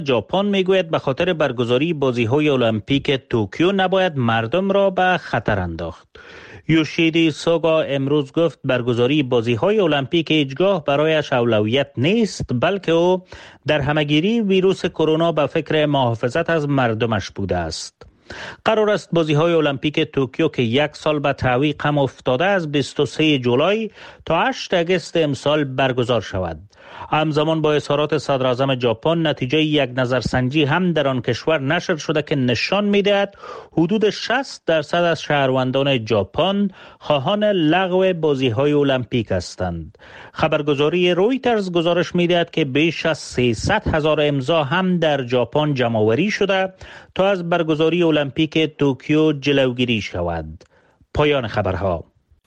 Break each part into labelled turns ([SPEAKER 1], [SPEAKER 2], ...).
[SPEAKER 1] ژاپن میگوید به خاطر برگزاری بازی‌های المپیک توکیو نباید مردم را به خطر انداخت. یوشیدی سوگا امروز گفت برگزاری بازی‌های المپیک هیچگاه برایش اولویت نیست، بلکه او در همه‌گیری ویروس کرونا به فکر محافظت از مردمش بوده است. قرار است بازی‌های المپیک توکیو که یک سال به تعویق هم افتاده از 23 جولای تا 8 اگست امسال برگزار شود. همزمان با اظهارات صدر اعظم ژاپن، نتیجه یک نظرسنجی هم در آن کشور نشر شده که نشان می‌دهد حدود 60% از شهروندان ژاپن خواهان لغو بازی‌های المپیک هستند. خبرگزاری رویترز گزارش می‌دهد که بیش از 300,000 امضا هم در ژاپن جمع‌آوری شده تا از برگزاری المپیک توکیو جلوگیری شود. پایان خبرها.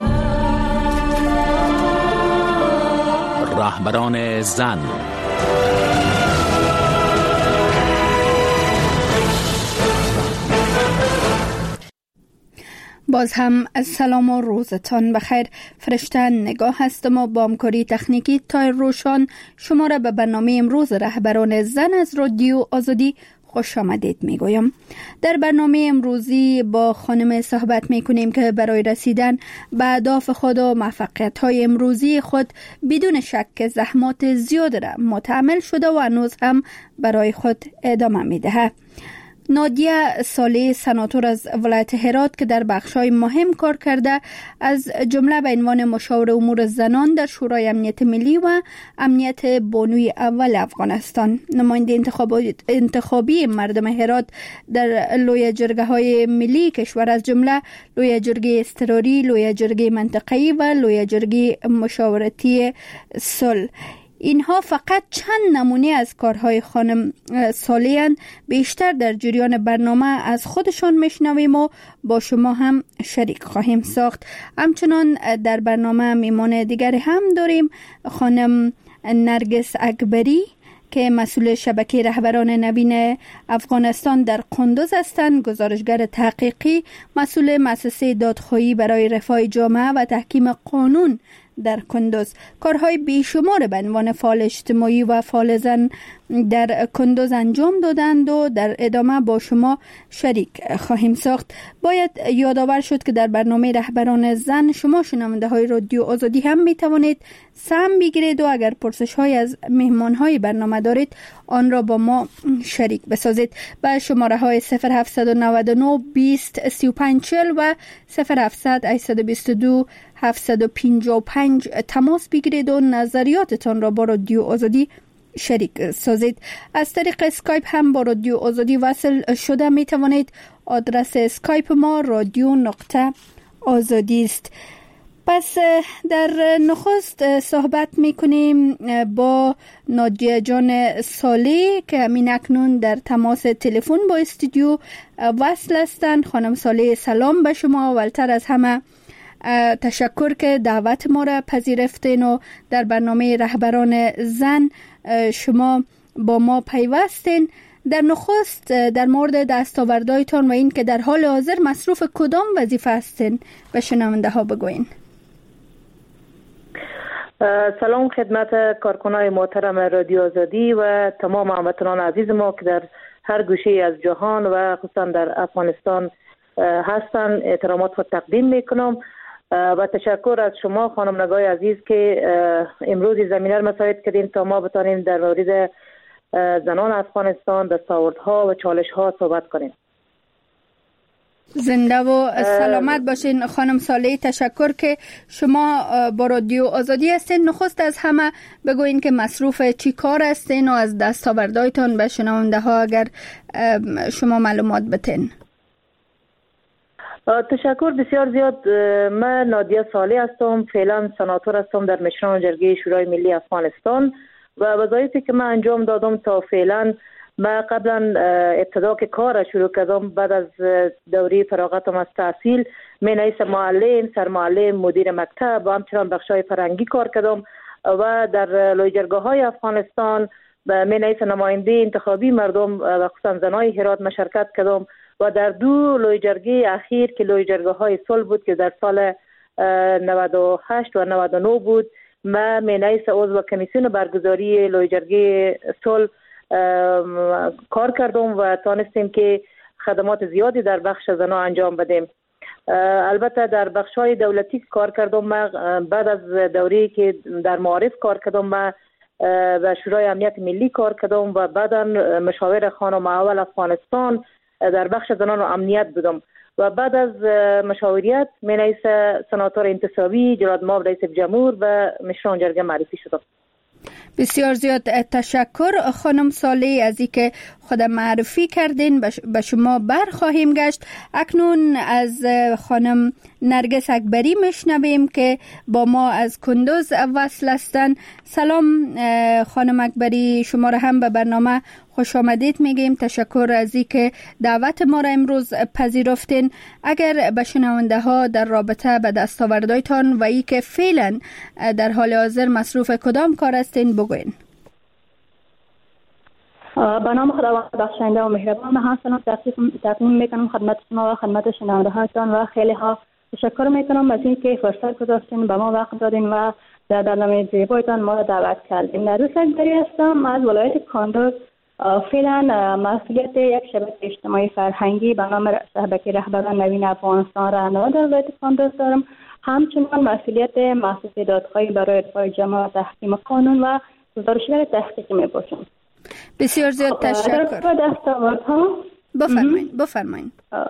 [SPEAKER 2] رهبران زن.
[SPEAKER 3] باز هم سلام و روزتان بخیر. فرشته نگاه هستم و با همکاری تکنیکی تایر روشان شما را به برنامه امروز رهبران زن از رادیو آزادی خوش آمدید میگویم. در برنامه امروزی با خانم صحبت میکنیم که برای رسیدن به اهداف خود و موفقیت های امروزی خود بدون شک زحمات زیاد را متحمل شده و هنوز هم برای خود ادامه میده. نادیه صالح سناتور از ولایت هرات که در بخش‌های مهم کار کرده، از جمله به عنوان مشاور امور زنان در شورای امنیت ملی و امنیت بانوی اول افغانستان، نماینده انتخابی مردم هرات در لوی جرگه‌های ملی کشور از جمله لوی جرگه اضطراری، لوی جرگه منطقه‌ای و لوی جرگه مشاورتی صلح. اینها فقط چند نمونه از کارهای خانم صالح‌اند. بیشتر در جریان برنامه از خودشان میشنویم و با شما هم شریک خواهیم ساخت. همچنان در برنامه میمان دیگر هم داریم، خانم نرگس اکبری که مسئول شبکه رهبران نوین افغانستان در قندوز هستند، گزارشگر تحقیقی، مسئول مؤسسه دادخواهی برای رفاه جامعه و تحکیم قانون در کندوز. کارهای بیشمار به عنوان فعال اجتماعی و فعال زن در کندوز انجام دادند و در ادامه با شما شریک خواهیم ساخت. باید یادآور شد که در برنامه رهبران زن شما شنونده های رادیو آزادی هم می توانید سهم بگیرید و اگر پرسش های از مهمان های برنامه دارید آن را با ما شریک بسازید. به شماره های 0799 20 35 40 و 0700 822 755 تماس بگیرید و نظریاتتان را با رادیو آزادی شریک سازید. از طریق اسکایپ هم با رادیو آزادی وصل شده می توانید. آدرس اسکایپ ما radio.azadi است. پس در نخست صحبت می کنیم با نادیه جان صالح که همین اکنون در تماس تلفن با استودیو وصل هستند. خانم صالح سلام به شما. اولتر از همه تشکر که دعوت ما را پذیرفتین و در برنامه رهبران زن شما با ما پیوستین. در نخست در مورد دستاوردهایتان و این که در حال حاضر مصروف کدام وظیفه هستین به شنونده ها بگوین.
[SPEAKER 4] سلام خدمت کارکنان محترم رادیو آزادی و تمام هموطنان عزیز ما که در هر گوشه از جهان و خصوصا در افغانستان هستن. احترامات خود تقدیم میکنم و تشکر از شما خانم نگاه عزیز که امروز زمینه را مساعد کردین تا ما بتانیم در مورد زنان افغانستان، دستاوردها و چالش‌ها صحبت کنیم.
[SPEAKER 3] زنده و سلامت باشین خانم صالح. تشکر که شما با رادیو آزادی هستین. نخست از همه بگوین که مصروف چی کار هستین و از دستاوردهایتان به شنونده ها اگر شما معلومات بتین.
[SPEAKER 4] تشکر بسیار زیاد. من نادیه صالح هستم، فعلا سناتور هستم در مشران جرگه شورای ملی افغانستان و وظایفی که من انجام دادم تا فعلا، من قبلا ابتدا که کار شروع کردم بعد از دوره فراغتم از تحصیل، من رئیس معلم، سرمعلم، مدیر مکتب و همچنان بخشای فرهنگی کار کردم و در لویجرگاه های افغانستان من رئیس نماینده انتخابی مردم و خصوصا زنای هرات مشارکت کردم و در دو لویجرگه اخیر که لویجرگاه های صلح بود که در سال 98 و 99 بود، من رئیس عضو کمیسیون برگزاری لویجرگه صلح کار کردم و تانستیم که خدمات زیادی در بخش زنان انجام بدیم. البته در بخش‌های دولتی کار کردم. من بعد از دوره‌ای که در معارف کار کردم و به شورای امنیت ملی کار کردم و بعدا مشاور خانم اول افغانستان در بخش زنان و امنیت بودم و بعد از مشاوریت من رئیس سناتور انتصابی جلاد ماب رئیس جمهور و مشران جرگه معرفی شدم.
[SPEAKER 3] بسیار زیاد تشکر خانم صالح از اینکه خود معرفی کردین. به شما برخواهیم گشت. اکنون از خانم نرگس اکبری میشنویم که با ما از کندوز وصل هستند. سلام خانم اکبری، شما را هم به برنامه خوش آمدید میگیم. تشکر از اینکه دعوت ما را امروز پذیرفتین. اگر به شنونده ها در رابطه به دستاوردهایتان و ای که فعلا در حال حاضر مصروف کدام کار هستین بگوین.
[SPEAKER 2] به نام خداوند بخشنده و مهربان، من هم سلام تقدیم میکنم خدمت شما و خدمت شنونده هایتان و خیلی ها تشکر میکنم از اینکه فرصت گذاشتین، به ما وقت دادین و در برنامه زیبایتان ما را دعوت کردین. نرگس اکبری هستم از ولایت کندوز. فعلا مسئولیت یک شبکه اجتماعی فرهنگی به نام شبکه رهبران نوین افغانستان را در ولایت کندوز دارم. همچنین مسئولیت مؤسسه دادخواهی برای ارفاع جمع و تحکیم قانون و گزارشگر تحقیقی میباشم.
[SPEAKER 3] بسیار زیاد تشکر. بفرمایید.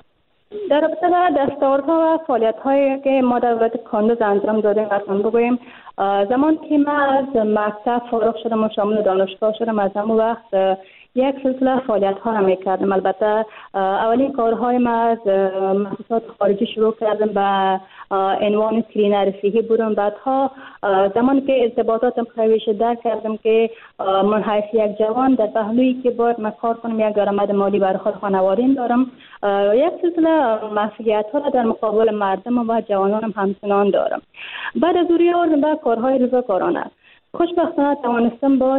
[SPEAKER 2] در رابطه با دستاوردها و فعالیت‌هایی که ما در ولایت کندوز انجام دادیم اصلا بگوییم. زمان که من از مکتب فارغ شدم و شامل دانشگاه شدم، از همون وقت یک سلسله فعالیت‌ها را می‌کردم. البته اولین کارهای من از مؤسسات خارجی شروع کردم به عنوان کلینر صحی بودم. بعدها زمانی که ارتباطاتم خیلی درک کردم که من حیث یک جوان در پهلویی که باید من کار کنم، یک درآمد مالی برای خود خانواده‌ام دارم، یک سلسله مسئولیت‌ها را در مقابل مردم و جوانانم همچنان دارم. بعد از ریاض به کارهای رضاکارانه خوشبختانه توانستم با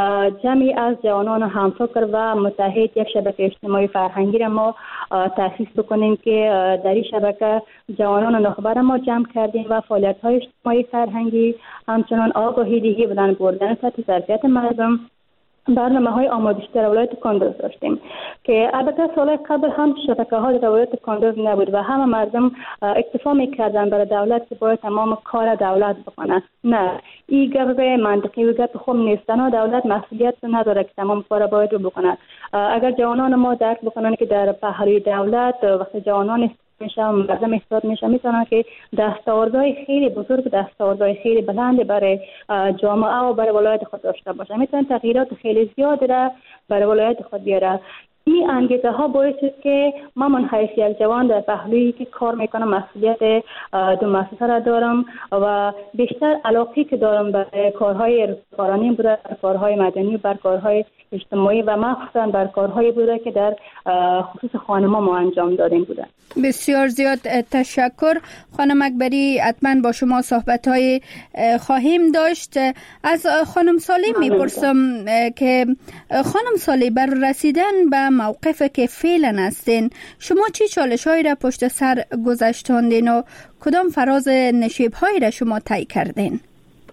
[SPEAKER 2] جمعی از جوانان همفکر و متحد یک شبکه اجتماعی فرهنگی را ما تأسیس بکنیم که در این شبکه جوانان نخبر ما جمع کردیم و فعالیت‌های اجتماعی فرهنگی همچنان آگاهی دهی بلند بردن سطح ظرفیت مردم برنامه‌های آموزشی در ولایت کندوز داشتیم که البته سال قبل هم شبکه‌ها در ولایت کندوز نبود و همه مردم اکتفا می‌کردن برای دولت که باید تمام کار دولت بکنه. نه، این گپ منطقی و گپ خوب نیست. دولت مسئولیت نداره که تمام کار باید بکنه. اگر جوانان ما درک بکنن که در پهلوی دولت وقتی جوانان میشم مردم احساس میشه میتونن که دستاوردهای خیلی بزرگ، دستاوردهای خیلی بلند برای جامعه و برای ولایت خود داشته باشه، میتونن تغییرات خیلی زیادی را برای ولایت خود بیاره. این انگیزه ها باعث شد که من حیث یک جوان در پهلویی که کار میکنم مسئولیت دو مؤسسه را دارم و بیشتر علاقی که دارم برای کارهای رضاکارانه بوده، کارهای مدنی، بر کارهای اجتماعی و مخصوصا بر کارهای بوده که در خصوص خانم‌ها ما انجام دادیم بوده.
[SPEAKER 3] بسیار زیاد تشکر خانم اکبری. حتما با شما صحبت‌های خواهیم داشت. از خانم صالح میپرسم که خانم صالح بر رسیدن به موقفی که فعلا هستین شما چه چالش‌هایی را پشت سر گذاشتاندین و کدام فراز نشیب‌هایی را شما طی کردین؟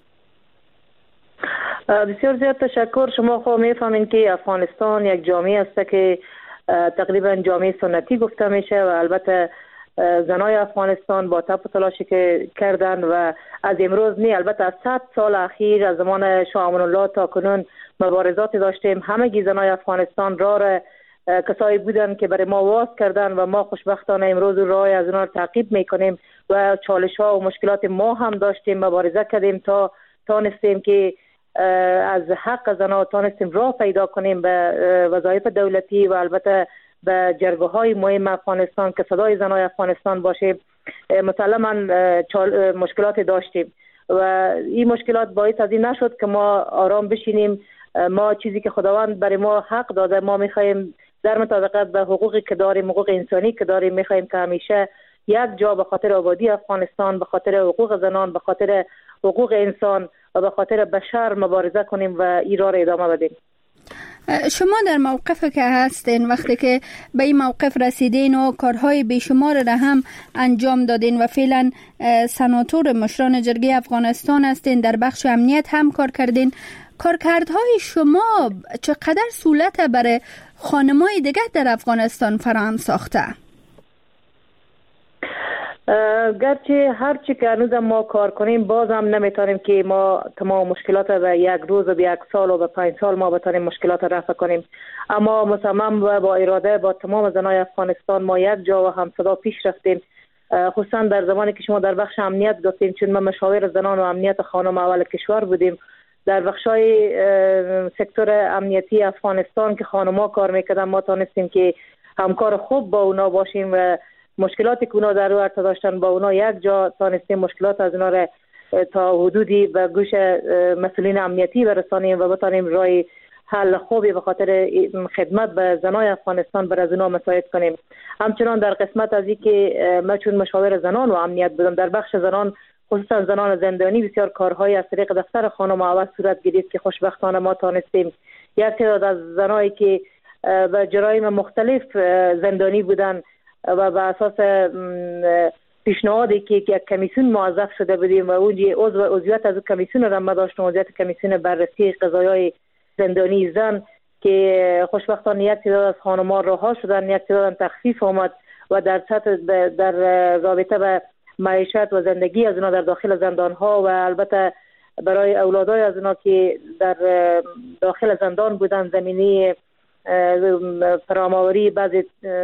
[SPEAKER 4] بسیار زیاد تشکر. شما خود میفهمین که افغانستان یک جامعه است که تقریبا جامعه سنتی گفته میشه و البته زنای افغانستان با تب و تلاشی که کردن و از امروز نه، البته از 100 سال اخیر از زمان شاه امان الله تا کنون مبارزاتی داشتیم. همگی زنای افغانستان راه کسایی بودن که برای ما واس کردن و ما خوشبختانه امروز راه از اونها تعقیب میکنیم و چالش ها و مشکلات ما هم داشتیم، مبارزه کردیم تا تانستیم که از حق زنان تانستیم راه پیدا کنیم به وظایف دولتی و البته به جرگه های مهم افغانستان که صدای زنای افغانستان باشه. مسلما مشکلات داشتیم و این مشکلات باعث از این نشد که ما آرام بشینیم. ما چیزی که خداوند برای ما حق داده ما میخوایم در مطابقت به حقوقی که داریم، حقوق انسانی که داریم، میخوایم که همیشه یک جا به خاطر آبادی افغانستان، به خاطر حقوق زنان، به خاطر حقوق انسان و به خاطر بشر مبارزه کنیم و این راه را ادامه بدیم.
[SPEAKER 3] شما در موقفی که هستین، وقتی که به این موقف رسیدین و کارهای بیشمار را هم انجام دادین و فعلا سناتور مشران جرگه افغانستان هستین، در بخش امنیت هم کار کردین، کارکردهای شما چقدر سهولت برای خانم‌های دیگه در افغانستان فراهم ساخته؟
[SPEAKER 4] گرچه هرچی که هنوز ما کار کنیم باز هم نمیتونیم که ما تمام مشکلات به یک روز و به یک سال و به 5 سال ما بتونیم مشکلات رفع کنیم، اما مصمم و با اراده با تمام زنای افغانستان ما یک جا و همصدا پیش رفتیم، خصوصا در زمانی که شما در بخش امنیت گفتیم، چون ما مشاور زنان و امنیت خانم اول کشور بودیم. در بخشای سکتور امنیتی افغانستان که خانم‌ها کار میکردن ما تونستیم که همکار خوب با اونا باشیم و مشکلاتی که اونا در روی داشتن با اونا یک جا تونستیم مشکلات از اونا را تا حدودی به گوش مسئولین امنیتی برسانیم و بتانیم راه حل خوبی به خاطر خدمت به زنای افغانستان بر از اونا مساعد کنیم. همچنان در قسمت از این که ما چون مشاور زنان و امنیت بودم، در بخش زنان خصوصا زنان زندانی بسیار کارهای از طریق دفتر خانم آواز صورت گرفت که خوشبختانه ما تونستیم یک تعداد از زنایی که به جرایم مختلف زندانی بودن و به اساس پیشنهادی که یک کمیسیون موظف شده بودیم و اونجا عضویت از کمیسیون را ما داشتیم، عضویت کمیسیون بررسی قضایای زندانی زن که خوشبختانه یک تعداد از خانم‌ها رها شدن، یک تعداد تخفیف آمد و در رابطه به معیشت و زندگی از اونا در داخل زندان‌ها و البته برای اولادای از اونا که در داخل زندان بودن زمینی فراماوری بعضی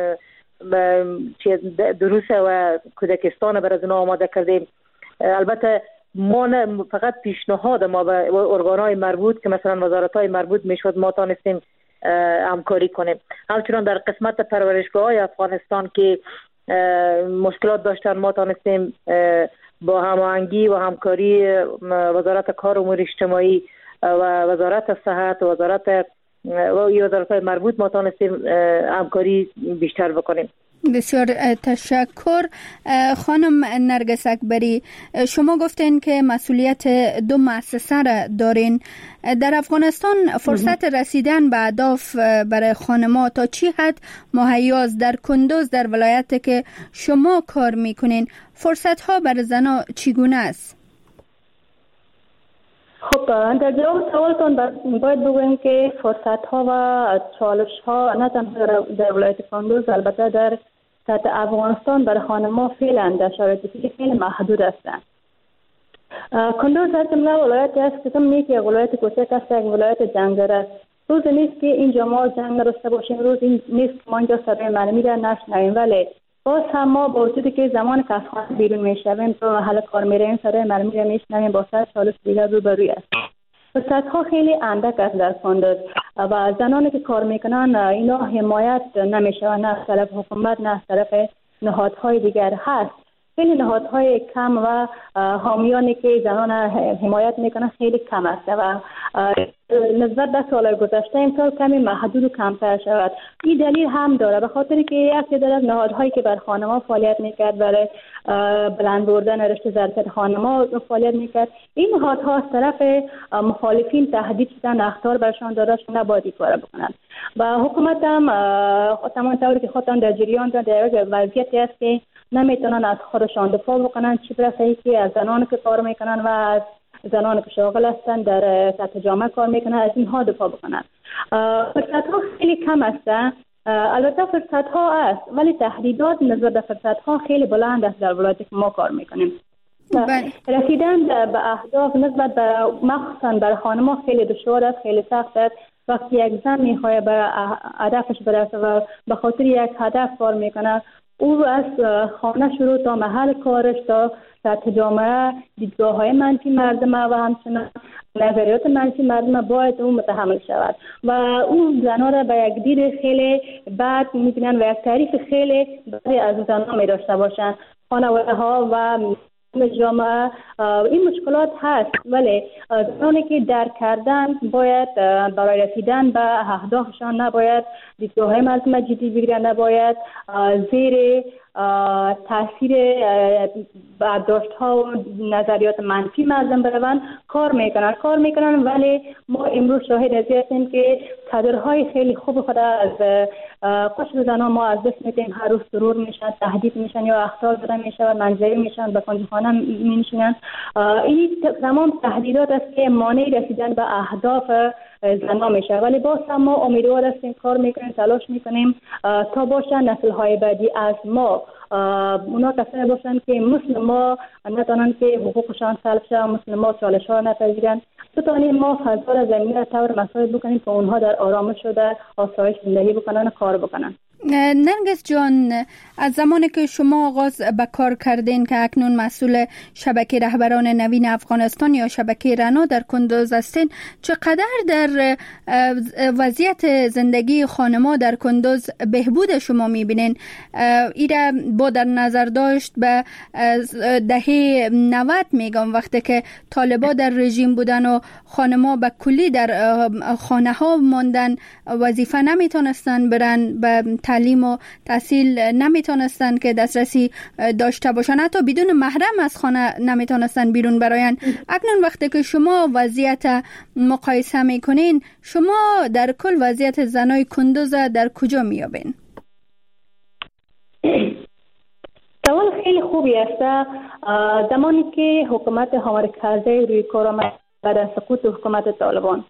[SPEAKER 4] دروس و کودکستان بر از اونا آماده کردیم. البته ما نه فقط پیشنهاد ما به ارگان‌های مربوط که مثلا وزارت‌های مربوط میشد ما تونستیم همکاری کنیم. همچنان در قسمت پرورشگاه‌های افغانستان که مشکلات داشتن ما تونستیم با هماهنگی و همکاری وزارت کار و امور اجتماعی و وزارت صحت و وزارت‌های مربوط ما تونستیم همکاری بیشتر بکنیم.
[SPEAKER 3] بسیار تشکر. خانم نرگس اکبری، شما گفتین که مسئولیت 2 مؤسسه را دارین. در افغانستان فرصت رسیدن به اهداف برای خانم‌ها تا چی حد مهیاست؟ در کندوز در ولایتی که شما کار میکنین فرصت‌ها برای زن‌ها چگونه است؟
[SPEAKER 2] خب در جواب سوالتون باید بگویم که فرصت‌ها و چالش‌ها نه تنها در ولایت کندوز البته در سطح افغانستان برای خانم‌ها فعلا در شرایط خیلی محدود هستند. کندوز از جمله ولایتی است که زمینی که ولایت کوچک است، یک ولایت جنگل است. روز نیست که اینجا ما جنگ نداشته باشیم، روز نیست که ما اینجا صدای مرمی را نشنویم، ولی باز هم ما با وجودی که زمان که از خانه بیرون میشویم تو محل کار میریم صدای مرمی را میشنویم با سر چالش دیگر روبروی است. فرصت‌ها خیلی اندک است در کندوز و زنانی که کار میکنن اینا حمایت نمیشوند، نه از طرف حکومت نه از طرف نهادهای دیگر هست. خیلی نهادهای کم و حامیانی که زنان حمایت میکنن خیلی کم است و نسبت به سال گذشته امسال کمی محدود و کمتر شود. این دلیل هم داره به خاطر که یک تعداد نهادهایی که بر خانم‌ها فعالیت میکرد، برای بلند بردن رشته ظرفیت خانم‌ها فعالیت میکرد، این نهادها از طرف مخالفین تهدید شدن، اخطار برشان داده شده نباید این کار بکنند. و حکومت هم همانطوری که خودتان در جریان در یک وضعیتی است که نمیتونن از خودشان دفاع بکنن، چه برسه که از زنان که کار میکنن و از زنان که شاغل هستن در سطح جامعه کار میکنن از اینها دفاع بکنن. فرصت ها خیلی کم هستن، البته فرصت ها است ولی تهدیدات نسبت به فرصت ها خیلی بلند است در ولایتی که ما کار میکنیم. رسیدن به اهداف نسبت به مخصوصا برای خانم‌ها خیلی دشوار است، خیلی سخت است. وقتی یک زن میخواد به هدفش برسه و به خاطر یک هدف کار میکنه، او از خانه شروع تا محل کارش تا سطح جامعه دیدگاه‌های منفی مردم و همچنین نظریات منفی مردم باید اون متحمل شود و اون زنها را به یک دید خیلی بد می‌بینن و یک تعریف خیلی بدی از زنها می‌داشته باشن. خانواده‌ها و جامعه این مشکلات هست، ولی زنانی که درک کردن باید برای رسیدن به اهدافشان نباید دیدگاه‌های مردم جدی بگیرن، نباید زیر تاثیر برداشت‌ها و نظریات منفی مردم بروند. کار میکنن ولی ما امروز شاهد از این هستیم که کادرهای خیلی خوب خود از قشر زنان ما از دست میدیم، هر روز ضرور میشن، تهدید میشن یا اخطار داده میشه و منزوی میشن، به کنجخانه مینشینن. این تمام تهدیدات است که مانع رسیدن به اهداف زنان میشه، ولی باز هم ما امیدوار هستیم، کار میکنیم، تلاش میکنیم تا باشن نسل های بعدی از ما اونا کسانی باشن که مثل ما نتونن که حقوقشان سلب شه، مثل ما چالش ها نپذیرن، بتانیم ما فضا را زمین را طور مساعد بکنیم که اونها در آرامش شده آسایش زندگی بکنن و کار بکنن.
[SPEAKER 3] نرگس جان، از زمانی که شما آغاز به کار کردین که اکنون مسئول شبکه رهبران نوین افغانستان یا شبکه رهنا در کندوز هستین، چقدر در وضعیت زندگی خانم‌ها در کندوز بهبود شما میبینین؟ ایره با در نظر داشت به دهه 90 میگم، وقتی که طالبا در رژیم بودن و خانم‌ها به کلی در خانه ها ماندن، وظیفه نمیتونستن برن، به تعلیم و تحصیل نمیتونستن که دسترسی داشته باشن، حتی بدون محرم از خانه نمیتونستن بیرون براین. اکنون وقتی که شما وضعیت مقایسه میکنین، شما در کل وضعیت زنای کندوز در کجا میابین؟
[SPEAKER 2] سوال خیلی خوبی است. زمانی که حکومت حامد کرزی روی کار آمد بعد از سقوط حکومت طالبان،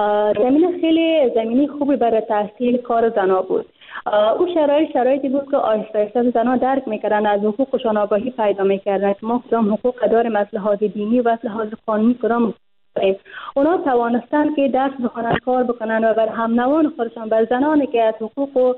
[SPEAKER 2] زمینی خوبی برای تحصیل کار زنا بود. او شرایطی بود که آهسته آهسته زنان درک میکردن، از حقوقشان آگاهی پیدا میکردن که ما کدام حقوق داریم از لحاظ دینی و از لحاظ قانونی کدام داریم. اونا توانستن که درس بخونن، کار بکنن و بر هم نوان خودشان، بر زنانی که از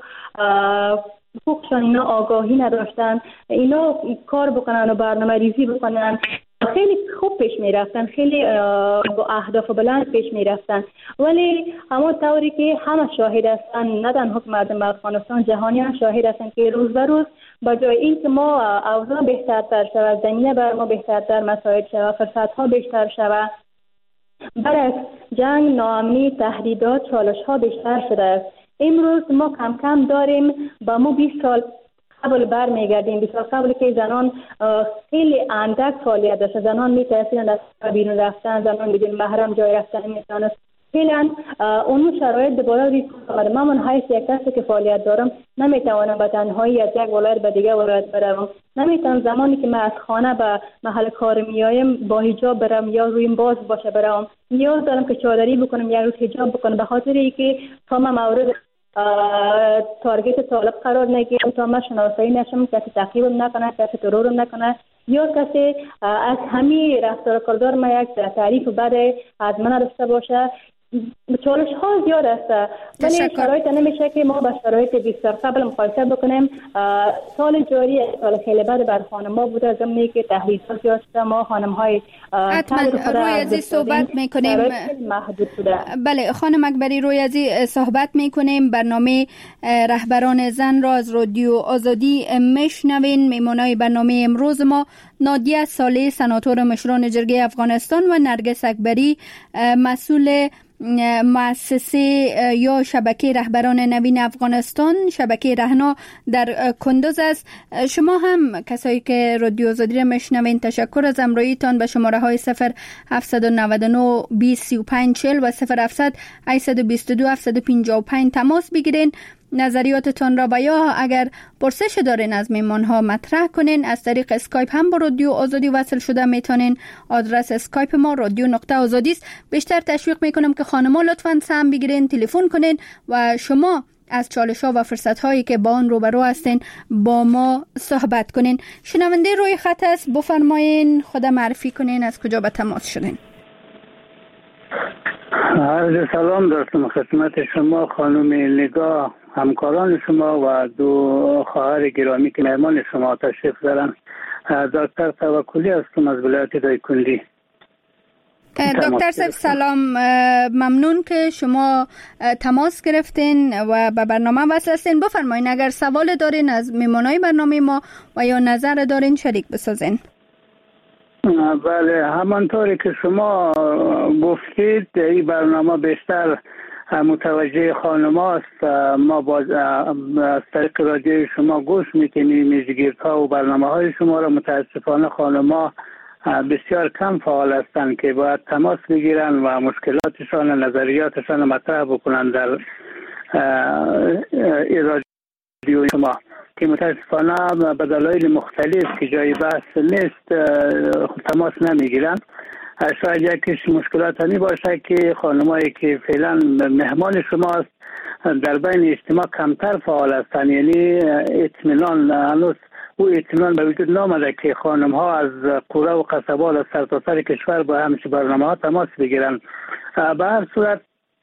[SPEAKER 2] حقوقشان اینا آگاهی نداشتن، اینا کار بکنن و برنامه ریزی بکنن. خیلی خوب پیش می رفتن، خیلی با اهداف بلند پیش می رفتن، ولی همون طوری که همه شاهد هستن، نه تنها مردم افغانستان، جهانیان شاهد هستن که روز به روز با جای این که ما اوضاع بهترتر شود، زمینه بر ما بهترتر مساعد شود، فرصت ها بیشتر شود، برعکس جنگ، ناامنی، تهدیدات، چالش ها بیشتر شده است. امروز ما کم کم داریم با ما 20 سال قبل برمیگردیم، 20 سال قبل که زنان خیلی اندک فعالیت داشتن، زنان میترسیدن از بیرون رفتن، زنان بدون محرم جای رفتن نمیتونست. فعلا اون شرایط دوباره ریسک آمده. من من حیث یک کسی که فعالیت دارم نمیتوانم به تنهایی از یک ولایت به دیگه ولایت بروم. نمیتونم زمانی که من از خانه به محل کار میایم با حجاب برم یا رویم باز باشه برم. نیاز دارم که چادری بکنم یا روز حجاب بکنم، به خاطر اینکه تا من مورد تارگت طالب قرار نگیرم، تا من شناسایی نشم، کسی تعقیبم نکنه، کسی ترورم نکنه یا کسی از همین رفتار کردار ما یک تعریف بعد از من داشته باشه. چالش ها زیاد است، ولی شرایط نمیشه که ما با شرایط 20 سال قبل مقایسه بکنیم. سال جاری سال خیلی بد بر خانم‌ها بوده، زمینی که تهدیدات زیاد شده، ما خانم‌های
[SPEAKER 3] رویزی صحبت میکنیم،
[SPEAKER 2] محدود شده.
[SPEAKER 3] بله خانم اکبری، رویزی صحبت میکنیم. برنامه رهبران زن را از رادیو آزادی میشنوین. میمونای برنامه امروز ما نادیه صالح، سناتور مشران جرگه افغانستان، و نرگس اکبری، مسئول مؤسسه یا شبکه رهبران نوین افغانستان، شبکه رهنا در کندوز است. شما هم کسایی که رادیو آزادی را میشنوین، تشکر از همراهیتان. به شماره های 0799 203540 و 0700 822 755 تماس بگیرین. نظریاتتان را و یا اگر پرسش دارین از میمان ها مطرح کنین. از طریق اسکایپ هم با رادیو آزادی وصل شده میتونین. آدرس اسکایپ ما رادیو.آزادی است. بیشتر تشویق میکنم که خانما لطفاً سهم بگیرین، تلفن کنین و شما از چالش ها و فرصت هایی که با آن روبرو هستین با ما صحبت کنین. شنونده روی خط است، بفرمایین خود معرفی کنین، از کجا به تماس شدین.
[SPEAKER 5] عرض سلام دارم خدمت شما خانم نگاه، همکاران شما و دو خواهر گرامی که مهمان شما تشریف دارن. دکتر توکلی هستم از ولایت دایکنډي.
[SPEAKER 3] دکتر صاحب سلام، ممنون که شما تماس گرفتین و به برنامه وصل هستین. بفرمایین اگر سوال دارین از میمانای برنامه ما و یا نظر دارین شریک بسازین.
[SPEAKER 5] بله، همانطوری که شما گفتید این برنامه بیشتر متوجه خانم هاست. ما از طریق رادیو شما گوش میکنیم میزگیرها و برنامه های شما را. متاسفانه خانم ها بسیار کم فعال هستند که باید تماس بگیرن و مشکلاتشان و نظریاتشان مطرح بکنن در شما که متاسفانه به دلایل مختلف که جای بحث نیست تماس نمیگیرن. شاید یکیش مشکلات همی باشه که خانمایی که فعلا مهمان شماست در بین اجتماع کمتر فعال هستند، یعنی اطمینان هنوز او اطمینان به وجود نامده که خانم ها از قرى و قصبات و سرتاسر کشور با همچین برنامه ها تماس بگیرن. به هر صورت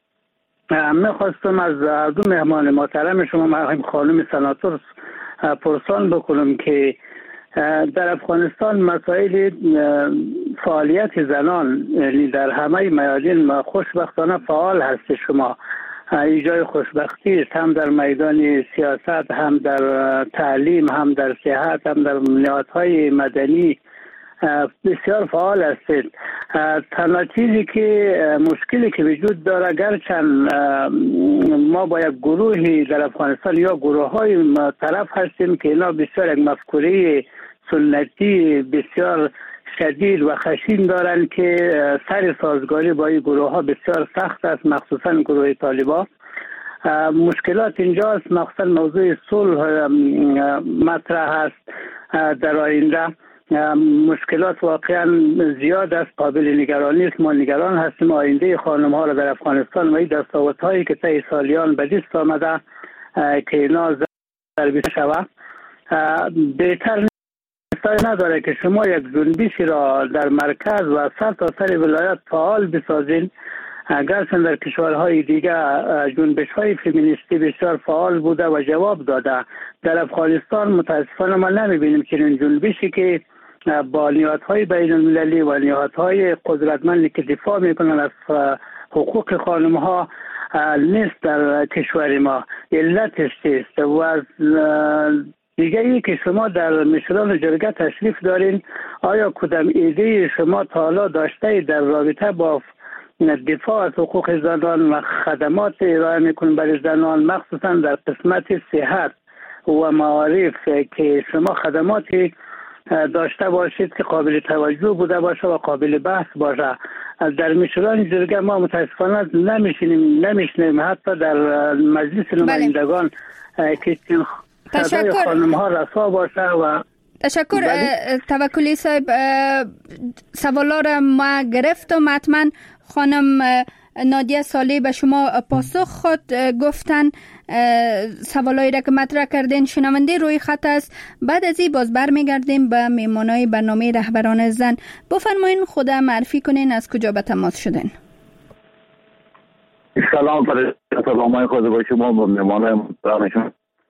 [SPEAKER 5] میخواستم از دو مهمان محترم شما خانم سناتور پرسان بکنم که در افغانستان مسائل فعالیت زنان یعنی در همه میادین خوشبختانه فعال هست. شما ایجای خوشبختی است، هم در میدان سیاست، هم در تعلیم، هم در صحت، هم در نهادهای مدنی بسیار فعال هستید. تنها چیزی که مشکلی که وجود داره گرچند ما با یک گروهی در افغانستان یا گروه های طرف هستیم که اینا بسیار یک مفکوره سنتی بسیار شدید و خشن دارند که سر سازگاری با این گروه ها بسیار سخت است، مخصوصا گروه طالبان. مشکلات اینجاست، مخصوصا موضوع صلح مطرح است. در آینده مشکلات واقعا زیاد است، قابل نگرانی است. ما نگران هستیم آینده خانم ها را در افغانستان و این دستاورد هایی که طی سالیان به دست آمده که اینا ضربه شود. بهتر نداره که شما یک جنبشی را در مرکز و سرتاسر ولایت فعال بسازین. گرچند در کشورهای دیگه جنبش‌های فمینیستی بسیار فعال بوده و جواب داده، در افغانستان متاسفانه ما نمی‌بینیم که این جنبشی که با نهادهای بین‌المللی و نهادهای قدرتمندی که دفاع میکنن از حقوق خانم‌ها نیست در کشور ما. علتش چیست؟ و از دیگه ای که شما در مشران جرگه تشریف دارین، آیا کدام ایده شما تا حالا داشته در رابطه با دفاع از حقوق زنان و خدمات ارائه میکنن برای زنان، مخصوصا در قسمت صحت و معارف که شما خدماتی داشته باشید که قابل توجه بوده باشه و قابل بحث باشه؟ در مشران جرگه ما متاسفانه نمیشنیم حتی در مجلس نمایندگان که صدای خانم ها رسا باشه. و
[SPEAKER 3] تشکر توکلی صاحب، سوالا را ما گرفتم. حتما خانم نادیه صالح به شما پاسخ خود گفتن. سوالایی را که مطرح کردین شنونده روی خط است. بعد از این باز برمیگردیم به میمانای برنامه رهبران زن. بفرمایین خود معرفی کنین، از کجا به تماس شدین؟
[SPEAKER 6] سلام های خود با شما و میمانای محترمشون.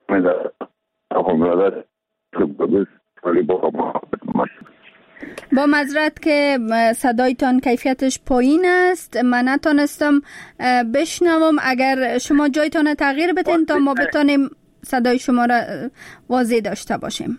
[SPEAKER 3] با معذرت که صدایتان کیفیتش پایین است، من نتونستم بشنوم. اگر شما جایتان تغییر بدین تا ما بتونیم صدای شما را واضح داشته باشیم.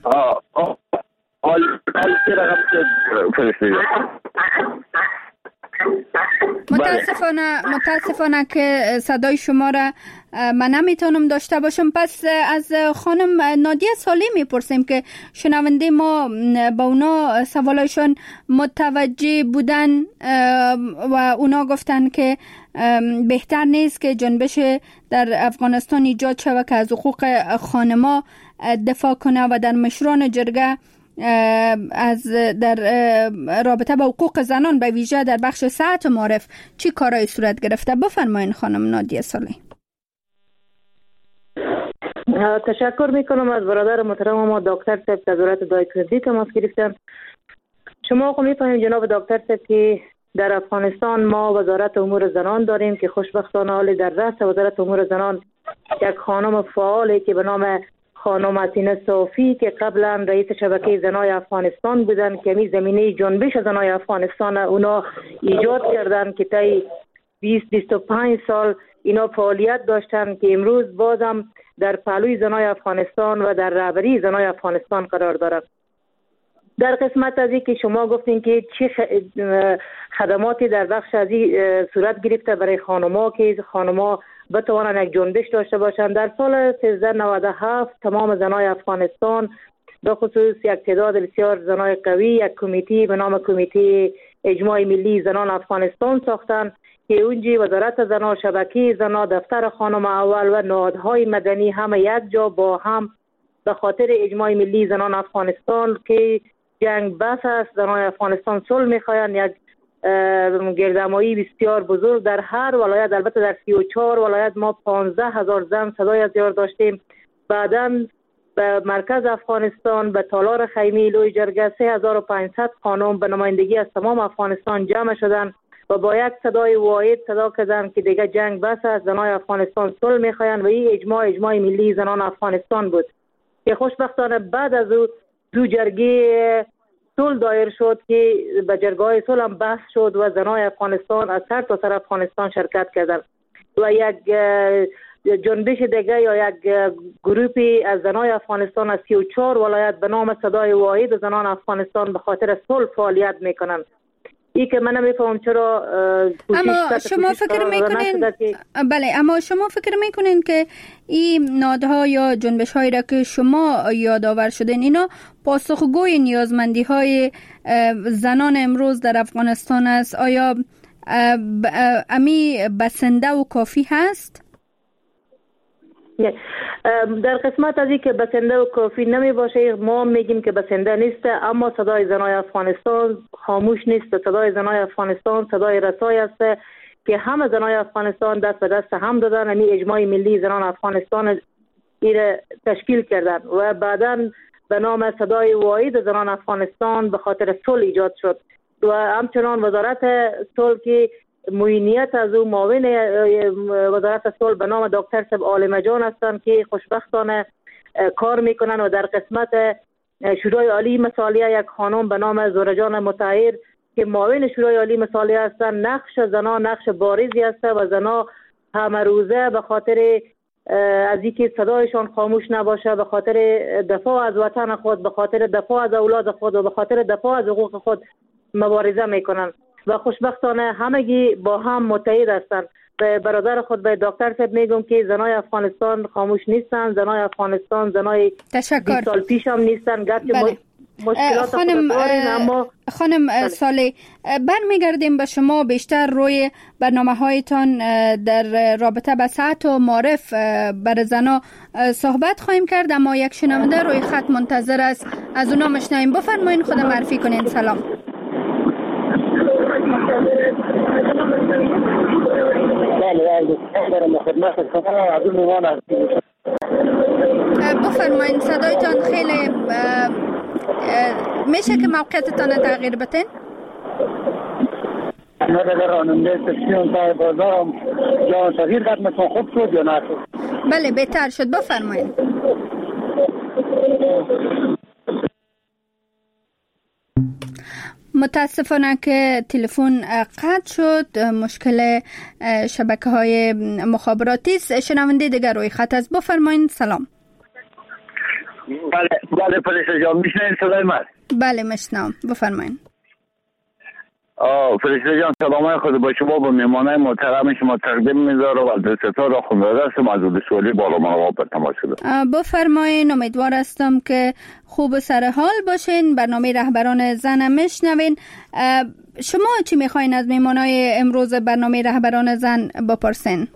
[SPEAKER 3] متاسفانه که صدای شما را من نمیتونم داشته باشم. پس از خانم نادیه صالح میپرسیم که شنونده ما با اونا سوالایشون متوجه بودن و اونا گفتن که بهتر نیست که جنبش در افغانستان ایجاد شود که از حقوق خانما دفاع کنه و در مشران جرگه از در رابطه با حقوق زنان به ویژه در بخش صحت و معارف چی کارهای صورت گرفته؟ بفرمایین خانم نادیه صالح.
[SPEAKER 4] تشکر میکنم از برادر محترم ما دکتر صاحب از وزارت دایکنندی تماس گرفتن. شما خب میفهمید جناب دکتر صاحب که در افغانستان ما وزارت امور زنان داریم که خوشبختانه حال در رأس وزارت امور زنان یک خانم فعالی که به نام خانم حسینه صافی که قبلا رئیس شبکه زنای افغانستان بودن که می زمینه جنبش زنای افغانستان اونا ایجاد کردن که طی 20-25 سال اینا فعالیت داشتن که امروز بازم در پهلوی زنای افغانستان و در رهبری زنای افغانستان قرار دارد. در قسمت از این که شما گفتین که چه خدماتی در بخش از این صورت گرفته برای خانم‌ها که خانم‌ها بتوانند یک جنبش داشته باشند، در سال 1397 تمام زنای افغانستان به خصوص یک تعداد بسیار زنای قوی یک کمیته به نام کمیته اجماع ملی زنان افغانستان ساختند که اونجا وزارت زنان، شبکه زنان، دفتر خانم اول و نهادهای مدنی همه یک جا با هم به خاطر اجماع ملی زنان افغانستان که جنگ بس است، زنان افغانستان صلح میخواین، یک گردهمایی بسیار بزرگ در هر ولایت، البته در 34 ولایت ما 15,000 زن صدای از یار داشتیم. بعداً به مرکز افغانستان به تالار خیمی لوی جرگه 3500 خانم به نمایندگی از تمام افغانستان جمع شدند و با یک صدای واحد صدا کردند که دیگه جنگ بس است، زنان افغانستان صلح میخواین و این اجماع ملی زنان افغانستان بود که خوشبختانه بعد از او دو جرگه صلح دایر شد که به جرگه‌های صلح هم بحث شد و زنان افغانستان از سر تا سر افغانستان شرکت کردند و یک جنبش دیگه یا یک گروپی از زنان افغانستان از 34 ولایت به نام صدای واحد زنان افغانستان به خاطر صلح فعالیت میکنن. این که من نمیفهم چرا
[SPEAKER 3] اما شما فکر میکنین اما شما فکر میکنین که این نهادها یا جنبش هایی را که شما یادآور شدین اینا پاسخگوی نیازمندی های زنان امروز در افغانستان است؟ آیا امی بسنده و کافی هست؟
[SPEAKER 4] در قسمت از این که بسنده و کافی نمی باشه ما میگیم که بسنده نیست، اما صدای زنای افغانستان خاموش نیست. صدای زنای افغانستان صدای رسای است که همه زنای افغانستان دست به دست هم دادن، همین اجماع ملی زنان افغانستان ایره تشکیل کردن و بعداً به نام صدای واحد زنان افغانستان به خاطر صلح ایجاد شد و همچنان وزارت صلح که معینیت از او معاون وزارت صلح به نام دکتر صاحب عالم جان هستند که خوشبختانه کار میکنن و در قسمت شورای عالی مصالحه یک خانم به نام زورجان مطهر که معاون شورای عالی مصالحه هستند، نقش زنان نقش بارزی است و زنان همه روزه به خاطر از اینکه صدایشان خاموش نباشه، به خاطر دفاع از وطن خود، به خاطر دفاع از اولاد خود و به خاطر دفاع از حقوق خود مبارزه میکنن و خوشبختانه همگی با هم متحد هستند. به برادر خود به دکتر صاحب میگم که زنای افغانستان خاموش نیستن، زنای افغانستان زنای 20 سال پیش هم نیستن، گرچه مشکلات
[SPEAKER 3] خانم صالح برمیگردیم به شما بیشتر روی برنامه‌هایتان در رابطه به صحت و معرف بر زنا صحبت خواهیم کرد، اما یک شنونده روی خط منتظر است، از اونا مشنویم. بفرمایید خود معرفی کنین. سلام. بفرمایید صدایتان خیلی میشه که موقعیتتان تغییر بتین؟ بله بهتر شد، بفرمایید. متاسفانه که تلفن قطع شد، مشکل شبکه‌های مخابراتی است. شنونده دیگر روی خط است، بفرمایید. سلام.
[SPEAKER 6] بله فرشته جان میشنید صدای من؟
[SPEAKER 3] بله میشنم، بفرمایید.
[SPEAKER 6] فرشته جان سلامای خود با شما با مهمانای محترم شما تقدیم می‌ذارم و دستتان را خونده هستم از ولسوالی بالا مقام به تماس شده.
[SPEAKER 3] بفرمایید. امیدوار هستم که خوب سر حال باشین. برنامه رهبران زن میشنوین. شما چی میخواین از مهمانای امروز برنامه رهبران زن بپرسین؟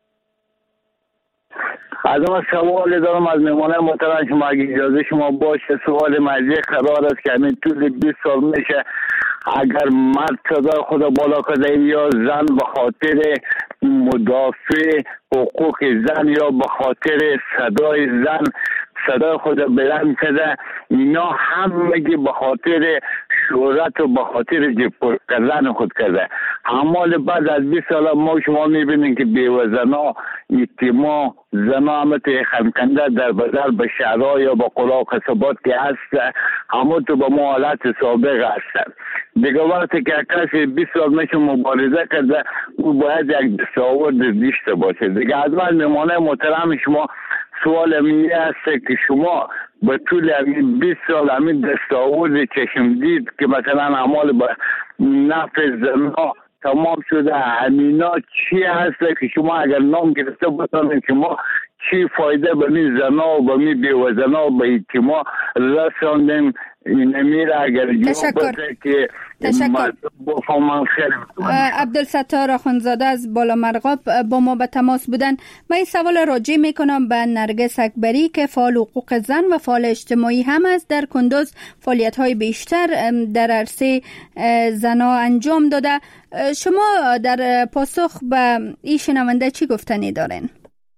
[SPEAKER 6] از ما سوال دارم از مهمانای محترم شما اگه اجازه شما باشه. سوال موضوع قرار است که همین طول 20 سال میشه اگر مرد صدای خود بالا کرده یا زن به خاطر مدافع حقوق زن یا به خاطر صدای زن صدای خود بلند کرده، اینا همگی به خاطر شهرت و به خاطر جبر کردن خود کرده. اما بعد از 20 سال ما شما میبینین که بیوزنا اجتماع زنا همت خمکنده در بدر به شهرها یا با قلا قصبات که هست همه تو به ما حالت سابق هستن. دیگه وقتی که کسی 20 سال میشه مبارزه کرده او باید یک دستاورد داشته باشه. دیگه از من مهمانه محترم شما سوال این است که شما به طول همین 20 سال همین دستاورد چشم دید که مثلا اعمال به نفع زنا تمام شده، همینا چی هست که شما اگر نام گرفته بودن شما چی فایده به می زنا و به می بیوزنا و به اجتماع رساندن این میره اگر جواب بده که بفهمم خیلی.
[SPEAKER 3] عبدالستار آخوندزاده از بالا مرغاب با ما به تماس بودن. من این سوال راجع میکنم به نرگس اکبری که فعال حقوق زن و فعال اجتماعی هم است. در کندوز فعالیت های بیشتر در عرصه زنا انجام داده. شما در پاسخ به این شنونده چی گفتنی دارین؟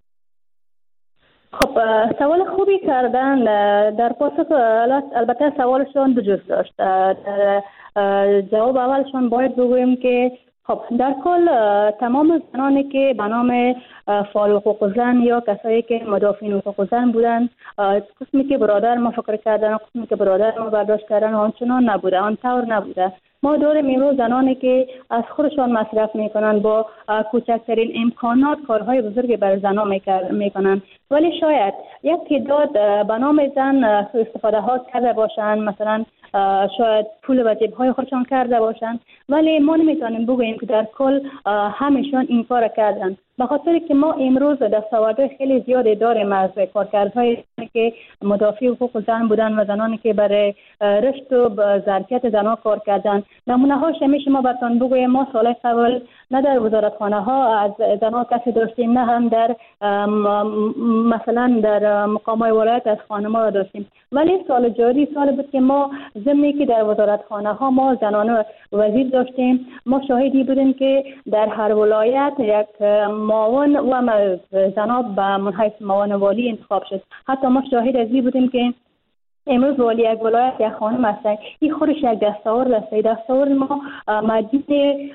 [SPEAKER 2] خب سوال خوبی کردن. در پاسخ البته سوالشون دو جزء داشت. در جواب اولشون باید بگویم که خب در کل تمام زنانی که به نام فعال حقوق زن یا کسایی که مدافعین حقوق زن بودن، قسمی که برادر ما فکر کردن و قسمی که برادر ما برداشت کردن آنچنان نبوده، آن طور نبوده. ما داریم امروز زنانی که از خودشان مصرف میکنن، با کوچکترین امکانات کارهای بزرگی بر زنان میکنن، ولی شاید یک تعداد به نام زن استفاده ها کرده باشن، مثلا شاید پول به جیب‌های خودشان کرده باشن، ولی ما نمیتونیم بگوییم که در کل همشون این کار کردن. به خاطر که ما امروز دستاوردهای خیلی زیادی داریم از کارکردهای که مدافع حقوق زن بودن و زنانی که برای رشد و ظرفیت زنان کار کردن. نمونه هاش میشه ما براتون بگویم. ما سال قبل نه در وزارتخانه ها از زنان کسی داشتیم، نه هم در مثلا در مقامات ولایت از خانم‌ها را داشتیم، ولی سال جاری سال بود که ما ضمنی که در وزارتخانه ها ما زنان وزیر داشتیم. ما شاهدی بودیم که در هر ولایت یک معاون و زنان به منحیث معاون والی انتخاب شد. حتی ما شاهد از این بودیم که امروز والی یک ولایت یک خانم هستند. این خودش یک دستاورد است. دستاورد ما مجید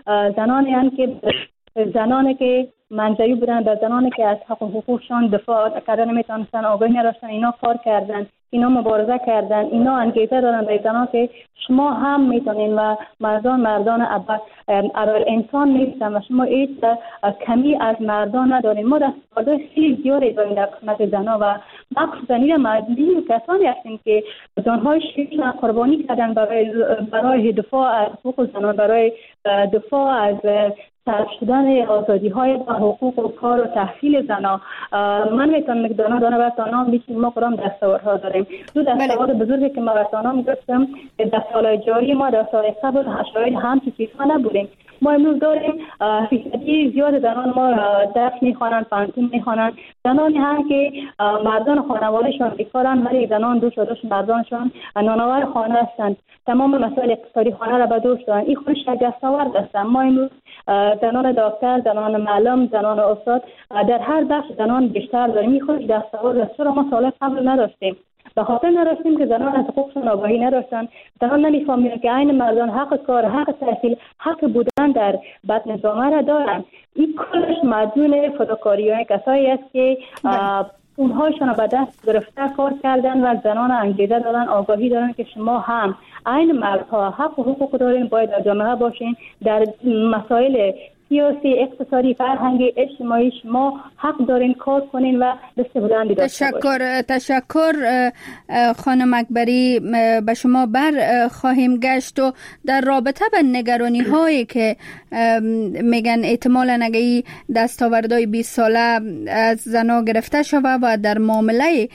[SPEAKER 2] زنانی که منزوی بودن، به زنانی که از حق و حقوقشان دفاع کردن نمیتونستن، آگاهی نداشتن، اینا کار کردن، اینا مبارزه کردن، اینا انگیزه دارن به زنان که شما هم میتونین و مردان اول انسان نیستن و شما هیچ کمی از مردان ندارین. ما دستاوردهای خیلی زیادی داریم در قسمت زنان و مخصوصا این مردی کسانی هستیم که جانهای شیرشون قربانی کردن برای دفاع از حقوق زنان، برای دفاع از صرف شدن آزادی های و حقوق و کار و تحصیل زنان. من میتونم که دانه براتان میشیم ما قرام دستاوردها داریم. دو دستاورد بزرگی که ما براتان میگفتم در سال جاری ما در سال قبل شاید همچی چیزها نبودیم. ما امروز داریم فیصدی زیاد زنان ما درس میخوانند، پانتون میخوانند، زنانی هم که مردان خانوادهشان بیکارن ولی زنان دوش مردانشان نانآور خانه هستند، تمام مسائل اقتصادی خانه را به دوش دارند. این خودش یک دستاورد است. ما امروز زنان دکتر، زنان معلم، زنان استاد، در هر بخش زنان بیشتر داریم. این خودش دستاورد است. چرا ما سال قبل نداشتیم؟ به خاطر نداشتیم که زنان از حقوقشون آگاهی نداشتن. زنان نمیفهمیدن که عین مردان حق کار، حق تحصیل، حق بودن در بطن جامعه را دارن. این کلش مدیون فداکاری‌های کسایی است که اونهاشون به دست گرفته کار کردن و زنان انگیزه دادن، آگاهی دادن که شما هم عین مردها حق و حقوق دارین، باید در جامعه باشین، در مسائل سیاسی، اقتصادی، فرهنگی، اجتماعی شما حق دارین کار کنین و دست بلندی داشته باشین.
[SPEAKER 3] تشکر خانم اکبری. به شما بر خواهیم گشت و در رابطه به نگرانی هایی که میگن احتمالاً اگه دستاوردهای 20 ساله از زنا گرفته شود و در معامله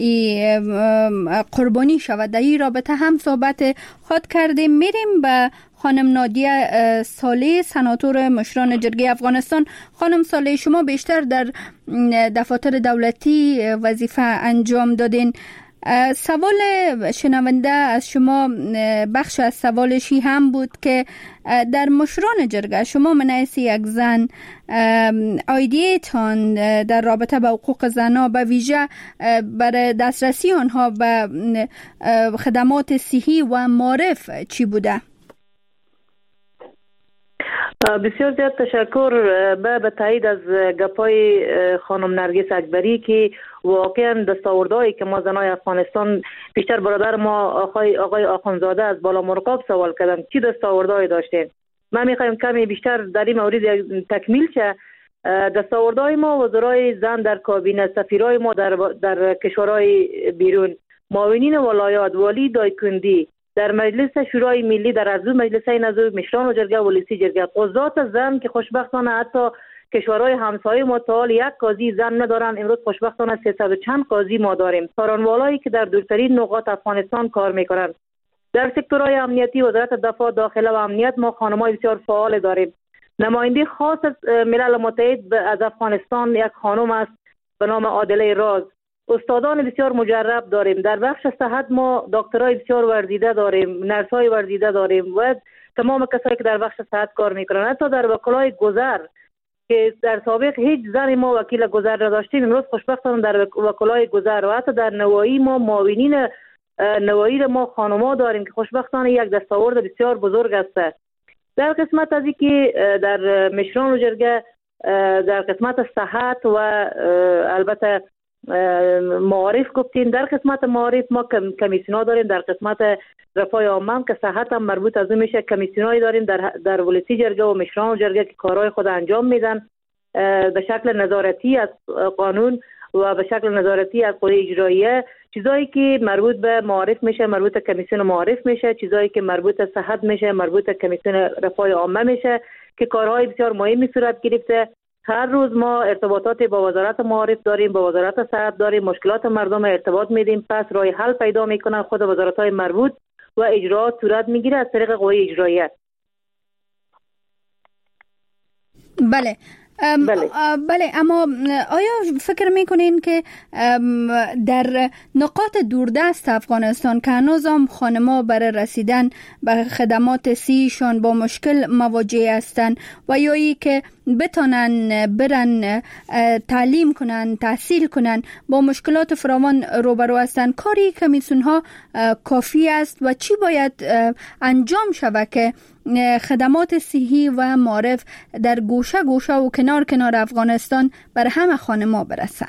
[SPEAKER 3] قربانی شود، در این رابطه هم صحبت خود کردیم. میریم به خانم نادیه صالح، سناتور مشران جرگه افغانستان. خانم صالح، شما بیشتر در دفاتر دولتی وظیفه انجام دادین. سوال شنونده از شما بخش از سوالشی هم بود که در مشران جرگه شما من حیث یک زن ایدیتان در رابطه با حقوق زنها به ویژه برای دسترسی آنها به خدمات صحی و معرف چی بوده؟
[SPEAKER 4] بسیار زیاد تشکر. به تایید از گپای خانم نرگس اکبری که واقعا دستاوردهایی که ما زنای افغانستان، بیشتر برادر ما آقای آخوندزاده از بالا مرغاب سوال کردن چی دستاوردهایی داشتین. من میخوایم کمی بیشتر در این مورد تکمیل شه. دستاوردهای ما، وزرای زن در کابینه، سفیرای ما در کشورهای بیرون، معاونین ولایات، والی دایکندی، در مجلس شورای ملی، در عضو مجلس نظر مشران و جرگه و ولیسی جرگه، قضات زن که خوشبختانه حتی کشورهای همسایه ما تا یک قاضی زن ندارن، امروز خوشبختانه 300 و چند قاضی ما داریم. سارانوالایی که در دورترین نقاط افغانستان کار میکنن. در سکتورهای امنیتی وزارت دفاع، داخله و امنیت ما خانم‌های بسیار فعال داریم. نماینده خاص از ملل متحد از افغانستان یک خانم است به نام عادله راز. استادان بسیار مجرب داریم. در بخش صحت ما دکترای بسیار ورزیده داریم، نرس‌های ورزیده داریم و تمام کسایی که در بخش صحت کار میکنن. حتی در وکلای گذر که در سابق هیچ زن ما وکیل گذر نداشتیم، امروز خوشبختانه در وکلای گذر و حتی در نوایی ما معاونین نوایی ما خانم‌ها داریم که خوشبختانه یک دستاورد بسیار بزرگ است. در قسمت از اینکه در مشران و جرگه در قسمت صحت و البته معارف گفتیم، در قسمت معارف ما کمیسیون‌ها داریم. در قسمت رفاه عامه که صحت هم مربوط از اون میشه، کمیسیون‌هایی داریم در ولسی جرگه و مشران و جرگه که کارهای خود انجام میدن به شکل نظارتی از قانون و به شکل نظارتی از قوه اجراییه. چیزایی که مربوط به معارف میشه مربوط کمیسیون معارف میشه، چیزایی که مربوط به صحت میشه مربوط کمیسیون رفاه عامه میشه که کارهای بسیار مهمی صورت گرفته. هر روز ما ارتباطات با وزارت معارف داریم، با وزارت صحت داریم، مشکلات مردم ارتباط میدیم، پس راه حل پیدا میکنن خود وزارت‌های مربوط و اجراات صورت میگیره از طریق قوه اجراییه.
[SPEAKER 3] بله. بله، اما آیا فکر میکنین که در نقاط دوردست افغانستان که هنوز هم خانم‌ها برای رسیدن به خدمات صحیشان با مشکل مواجه هستند و یا ای که بتانن برن تعلیم کنن، تحصیل کنن، با مشکلات فراوان روبرو هستند، کاری کمیسیون‌ها کافی است و چی باید انجام شود که خدمات صحی و معارف در گوشه گوشه و کنار کنار افغانستان بر همه خانم‌ها برسه؟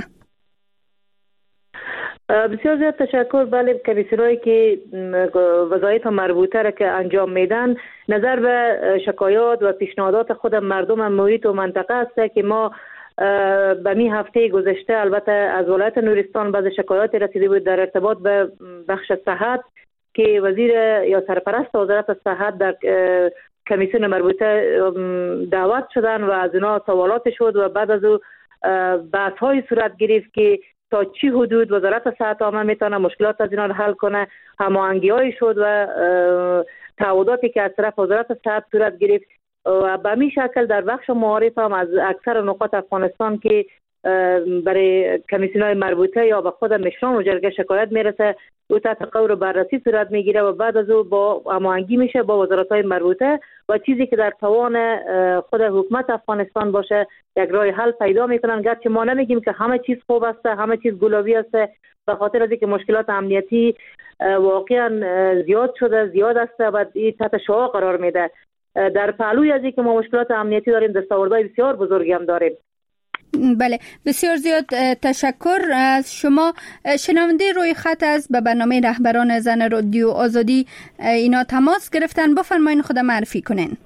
[SPEAKER 4] بسیار زیاد تشکر. بله، کمیسیون‌هایی که وظایف مربوطه را که انجام میدن نظر به شکایات و پیشنهادات خود مردم محیط و منطقه است که ما به می هفته گذشته البته از ولایت نورستان بعض شکایات رسیده بود در ارتباط به بخش صحت که وزیر یا سرپرست وزارت صحت در کمیسیون مربوطه دعوت شدن و از اینا سوالات شد و بعد از او بحث های صورت گرفت که تا چی حدود وزارت صحت عامه میتونه مشکلات از اینا رو حل کنه. هماهنگی های شد و تعهداتی که از طرف وزارت صحت صورت گرفت و به همین شکل در بخش معارف هم از اکثر نقاط افغانستان که برای کمیسیون‌های مربوطه یا به خود مشران و جرگه شکایت میرسه او تحت غور و بررسی صورت میگیره و بعد از او با هماهنگی میشه با وزارت‌های مربوطه و چیزی که در توان خود حکومت افغانستان باشه یک راه حل پیدا میکنن. گرچه ما نمیگیم که همه چیز خوب است، همه چیز گلابی است، به خاطر از اینکه مشکلات امنیتی واقعا زیاد است و این تحت شعاع قرار میده. در پهلوی از اینکه ما مشکلات امنیتی داریم دستاوردهای بسیار بزرگی هم داریم.
[SPEAKER 3] بله، بسیار زیاد تشکر از شما. شنونده روی خط از به برنامه رهبران زن رادیو آزادی اینا تماس گرفتن، بفرمایین خود معرفی کنین.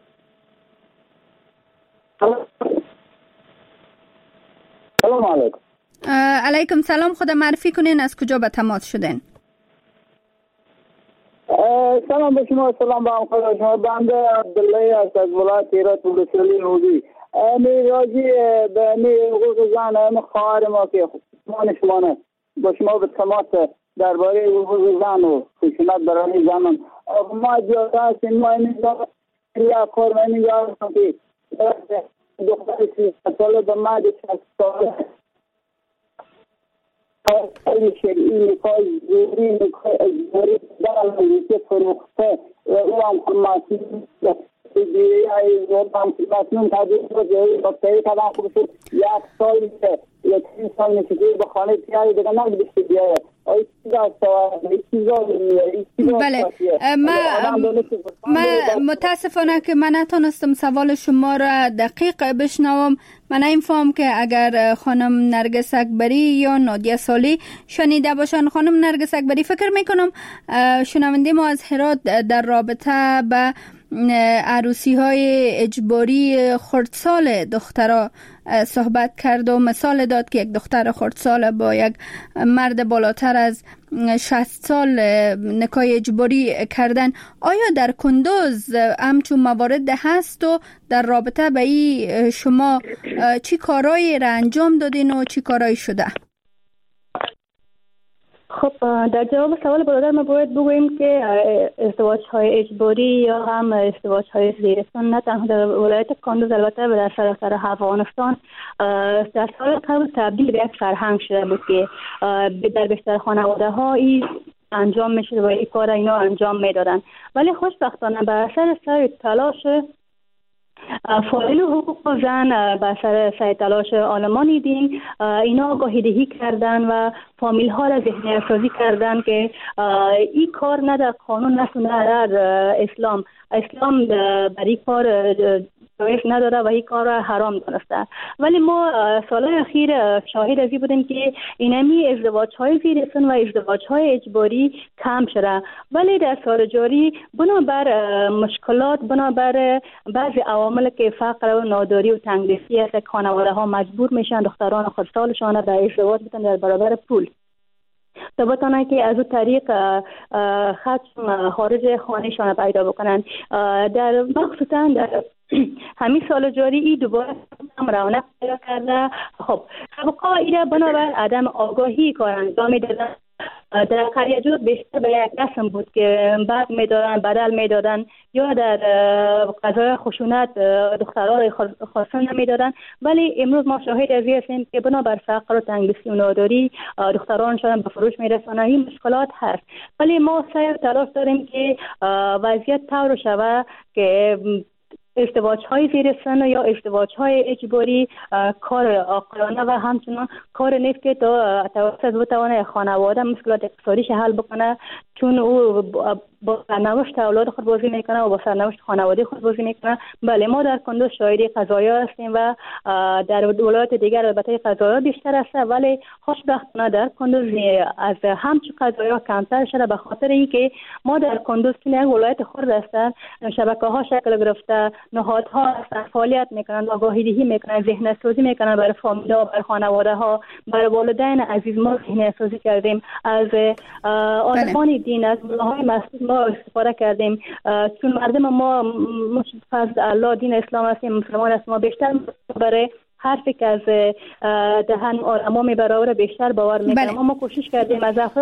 [SPEAKER 6] سلام علیکم.
[SPEAKER 3] علیکم سلام، خود معرفی کنین، از کجا به تماس شدین؟
[SPEAKER 6] سلام به شما، سلام به همکار شما. بنده عبدالله از ولایت هرات ولسوالی نوری. راجی به حقوق زن خواهر ما که شما با شما به تماس درباره حقوق زن و خشونت برای زنان ما جاده هستیم. ما این یا کار ما این جاده هستیم که دختر 30 ساله به مرد 60 ساله شرعی نکاح زوری نکاح اجباری در ملیت فروخته او هم خرماسی مسلم تبدیل شد دکتری تباه شد. 1 سال یا 3 سال میشه به خانه پیاری دیگه نگذاشته بیاره.
[SPEAKER 3] بله، من متاسفانه که من نتونستم سوال شما را دقیق بشنوم. من این فهم که اگر خانم نرگس اکبری یا نادیه صالح شنیده باشن. خانم نرگس اکبری، فکر میکنم شنونده ما از هرات در رابطه به عروسی های اجباری خردسال دخترها صحبت کرد و مثال داد که یک دختر خردسال با یک مرد بالاتر از 60 سال نکاح اجباری کردن. آیا در کندوز همچون موارد هست و در رابطه به این شما چی کارایی را انجام دادین و چی کارایی شده؟
[SPEAKER 4] خب
[SPEAKER 2] خب در جواب سوال برادر ما باید بگوییم که ازدواج‌های اجباری یا هم ازدواج‌های زیرسان نه تنها در ولایت کاندوز البته و در سراسر افغانستان در سال قبل تبدیل به یک فرهنگ شده بود که در بیشتر خانواده‌ها این انجام میشه و این کار اینا انجام میدادن، ولی خوشبختانه به اثر تلاش فاعل حقوق زن به اثر تلاش آلمان دین اینا آگاهی دهی کردن و فامیل ها را ذهنی سازی کردن که این کار نه در قانون نه در اسلام برای کار جایز نداره و این کار را حرام دانسته. ولی ما سالهای اخیر شاهد از این بودیم که اینمی ازدواج‌های زیرسن و ازدواج‌های اجباری کم شده، ولی در سال جاری بنابر مشکلات بنابر بعضی عوامل که فقر و ناداری و تنگدستی است خانواده‌ها مجبور میشن دختران خودسالشان در ازدواج بدن در برابر پول تا بتانن که از اون طریق خرج خارج خانهشان پیدا بکنن. در مخصوصا در همین سال جاری ای دوباره هم رونق پیدا کرده. خب سابقا ایره بنابر عدم آگاهی کار انجام دادن در قریجات بیشتر به یک رسم بود که بعد میدادن بدل میدادن یا در قضای خشونت دخترها خواستن نمیدادن، ولی امروز ما شاهد از این هستیم که بنابر فقر و تنگدستی و ناداری دخترانشان به فروش میرسانن. این مشکلات هست، ولی ما سعی تلاش داریم که وضعیت طور شود که ازدواج‌های زیرسن یا ازدواج‌های اجباری کار عاقلانه و همچنان کار نیست که توسط بتوانه خانواده مشکلات اقتصادیش حل بکنه، چون او با سرنوشت اولاد خود بازی میکنه و با سرنوشت خانواده خود بازی میکنه. بله ما در کندوز شاهد قضایا هستیم و در ولایات دیگر البته قضایا بیشتر است، ولی خوشبختانه در کندوز از همچون قضایا کمتر شده به خاطر اینکه ما در کندوز که یک ولایت خرد هستند شبکه‌ها شکل گرفته، نهادها هستن فعالیت میکنن، آگاهی دهی میکنن، ذهن سازی میکنن برای فامیل‌ها، برای خانواده‌ها، برای والدین عزیز. ما ذهن سازی کردیم از آلمان دین، از ملاهای مسجد ما استفاده کردیم، چون مردم ما فضل الله دین اسلام هستیم، مسلمان هستیم، ما بیشتر برای حرفی که از دهن علما میبره بیشتر باور میکنم. ما کوشش کردیم از افراد